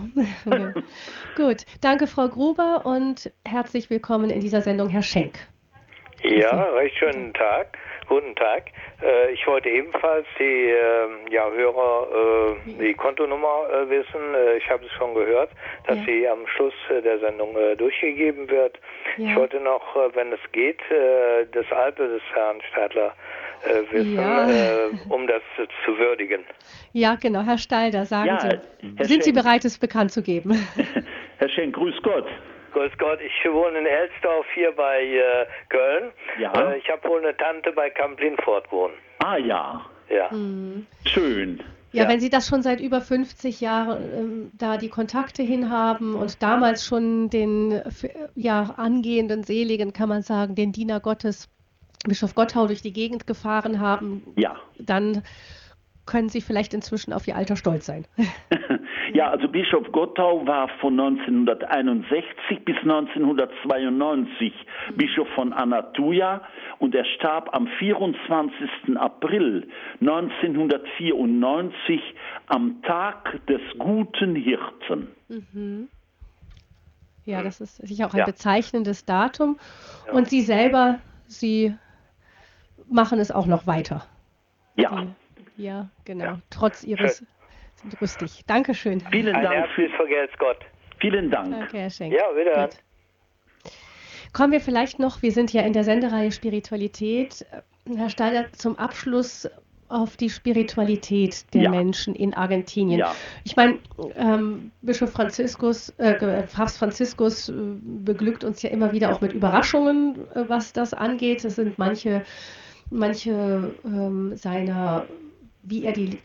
Gut, danke Frau Gruber und herzlich willkommen in dieser Sendung, Herr Schenk. Ja, recht schönen Tag. Guten Tag. Ich wollte ebenfalls die Hörer die Kontonummer wissen. Ich habe es schon gehört, dass sie am Schluss der Sendung durchgegeben wird. Ja. Ich wollte noch, wenn es geht, das Alter des Herrn Stadler wissen, um das zu würdigen. Ja, genau, Herr Stalder, sagen Ja, Sie. Herr Sind Sie Schenk. bereit, es bekannt zu geben? Herr Schenk, grüß Gott. Grüß Gott, ich wohne in Elsdorf hier bei Köln. Ja. Ich habe wohl eine Tante bei Kamp-Lindfort wohnen. Ah ja, Ja. schön. Ja, Ja. wenn Sie das schon seit über 50 Jahren da die Kontakte hin haben und damals schon den angehenden Seligen, kann man sagen, den Diener Gottes, Bischof Gotthau, durch die Gegend gefahren haben, Ja. dann können Sie vielleicht inzwischen auf Ihr Alter stolz sein. Ja, also Bischof Gotthau war von 1961 bis 1992 Bischof von Anatuja, und er starb am 24. April 1994 am Tag des guten Hirten. Ja, das ist sicher auch ein bezeichnendes Datum. Ja. Und Sie selber, Sie machen es auch noch weiter. Ja. Ja, genau. Ja. Trotz Ihres, sind rüstig. Dankeschön. Vielen Dank. Ein Herz vergelt's Gott. Vielen Dank. Danke, Herr Schenk. Ja, wiederhören. Kommen wir vielleicht noch, wir sind ja in der Sendereihe Spiritualität, Herr Stalder, zum Abschluss auf die Spiritualität der Menschen in Argentinien. Ja. Ich meine, Papst Franziskus beglückt uns ja immer wieder auch mit Überraschungen, was das angeht. Es sind manche seiner, wie er die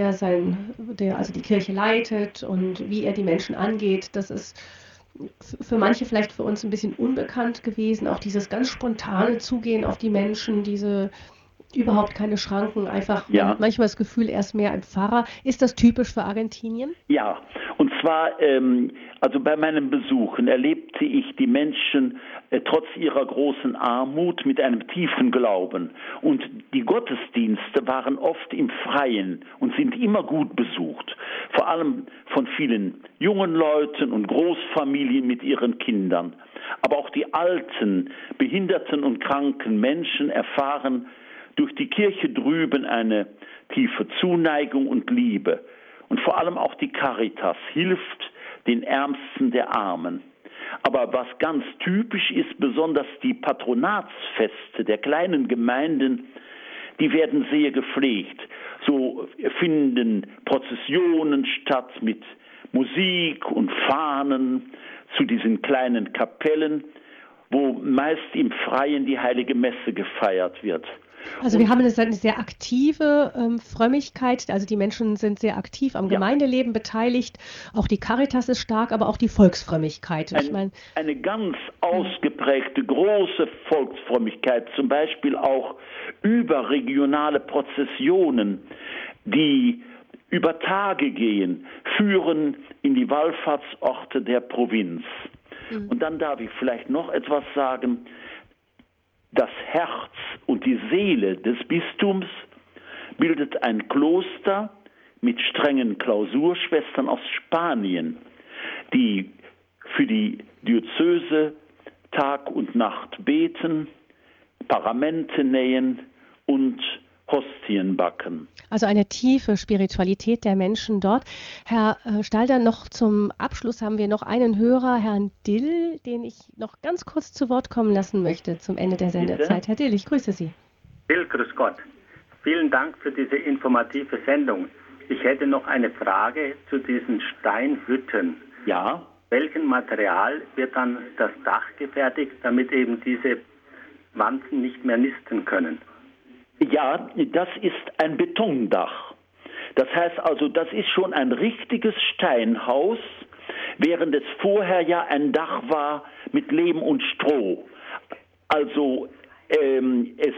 Kirche leitet und wie er die Menschen angeht, das ist für manche vielleicht für uns ein bisschen unbekannt gewesen, auch dieses ganz spontane Zugehen auf die Menschen, diese überhaupt keine Schranken, einfach manchmal das Gefühl, er ist mehr ein Pfarrer. Ist das typisch für Argentinien? Ja, und zwar, also bei meinen Besuchen erlebte ich die Menschen trotz ihrer großen Armut mit einem tiefen Glauben. Und die Gottesdienste waren oft im Freien und sind immer gut besucht. Vor allem von vielen jungen Leuten und Großfamilien mit ihren Kindern. Aber auch die alten, behinderten und kranken Menschen erfahren durch die Kirche drüben eine tiefe Zuneigung und Liebe. Und vor allem auch die Caritas hilft den Ärmsten der Armen. Aber was ganz typisch ist, besonders die Patronatsfeste der kleinen Gemeinden, die werden sehr gepflegt. So finden Prozessionen statt mit Musik und Fahnen zu diesen kleinen Kapellen, wo meist im Freien die Heilige Messe gefeiert wird. Also wir haben eine sehr aktive Frömmigkeit, also die Menschen sind sehr aktiv am Gemeindeleben beteiligt, auch die Caritas ist stark, aber auch die Volksfrömmigkeit. Eine ganz ausgeprägte, große Volksfrömmigkeit, zum Beispiel auch überregionale Prozessionen, die über Tage gehen, führen in die Wallfahrtsorte der Provinz. Und dann darf ich vielleicht noch etwas sagen. Das Herz und die Seele des Bistums bildet ein Kloster mit strengen Klausurschwestern aus Spanien, die für die Diözese Tag und Nacht beten, Paramente nähen und Hostien backen. Also eine tiefe Spiritualität der Menschen dort. Herr Stalder, noch zum Abschluss haben wir noch einen Hörer, Herrn Dill, den ich noch ganz kurz zu Wort kommen lassen möchte zum Ende der Sendezeit. Herr Dill, ich grüße Sie. Dill, grüß Gott. Vielen Dank für diese informative Sendung. Ich hätte noch eine Frage zu diesen Steinhütten. Ja. Welchen Material wird dann das Dach gefertigt, damit eben diese Wanzen nicht mehr nisten können? Ja, das ist ein Betondach. Das heißt also, das ist schon ein richtiges Steinhaus, während es vorher ja ein Dach war mit Lehm und Stroh. Also es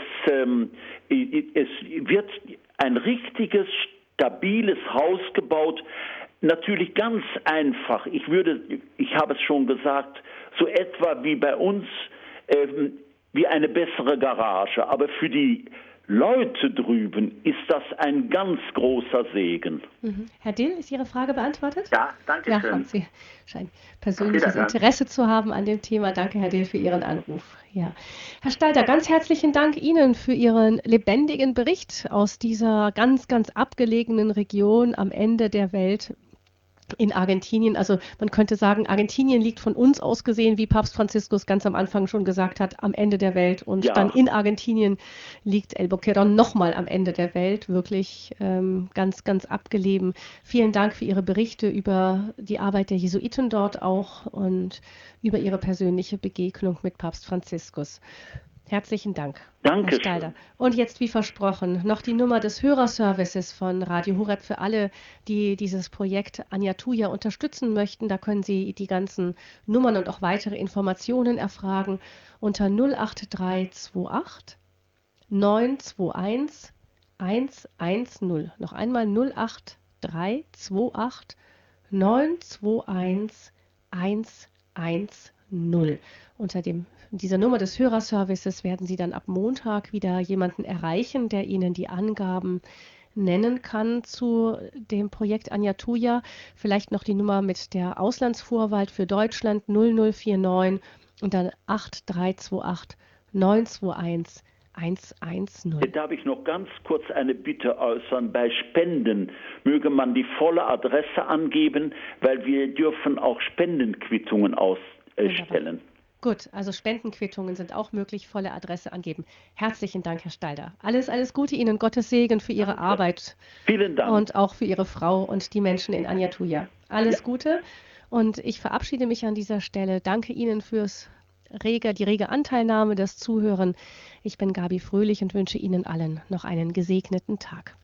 wird ein richtiges, stabiles Haus gebaut. Natürlich ganz einfach. Ich habe es schon gesagt, so etwa wie bei uns, wie eine bessere Garage. Aber für die Leute drüben ist das ein ganz großer Segen. Mhm. Herr Dill, ist Ihre Frage beantwortet? Ja, danke schön. Ja, Sie scheinen persönliches Interesse zu haben an dem Thema. Danke, Herr Dill, für Ihren Anruf. Ja. Herr Stalder, ganz herzlichen Dank Ihnen für Ihren lebendigen Bericht aus dieser ganz, ganz abgelegenen Region am Ende der Welt. In Argentinien, also man könnte sagen, Argentinien liegt von uns aus gesehen, wie Papst Franziskus ganz am Anfang schon gesagt hat, am Ende der Welt. Und dann in Argentinien liegt El Boquerón nochmal am Ende der Welt, wirklich ganz, ganz abgelegen. Vielen Dank für Ihre Berichte über die Arbeit der Jesuiten dort auch und über Ihre persönliche Begegnung mit Papst Franziskus. Herzlichen Dank, Danke, Herr Stalder. Und jetzt, wie versprochen, noch die Nummer des Hörerservices von Radio Horeb für alle, die dieses Projekt Anyatuya unterstützen möchten. Da können Sie die ganzen Nummern und auch weitere Informationen erfragen unter 08328 921 110. Noch einmal 08328 921 110. Unter dieser Nummer des Hörerservices werden Sie dann ab Montag wieder jemanden erreichen, der Ihnen die Angaben nennen kann zu dem Projekt Anyatuya. Vielleicht noch die Nummer mit der Auslandsvorwahl für Deutschland 0049 und dann 8328 921 110. Darf ich noch ganz kurz eine Bitte äußern? Bei Spenden möge man die volle Adresse angeben, weil wir dürfen auch Spendenquittungen ausstellen. Gut, also Spendenquittungen sind auch möglich, volle Adresse angeben. Herzlichen Dank, Herr Stalder. Alles Gute Ihnen, Gottes Segen für Ihre Arbeit. Vielen Dank. Und auch für Ihre Frau und die Menschen in Anyatuya. Alles Gute und ich verabschiede mich an dieser Stelle. Danke Ihnen fürs die rege Anteilnahme, das Zuhören. Ich bin Gabi Fröhlich und wünsche Ihnen allen noch einen gesegneten Tag.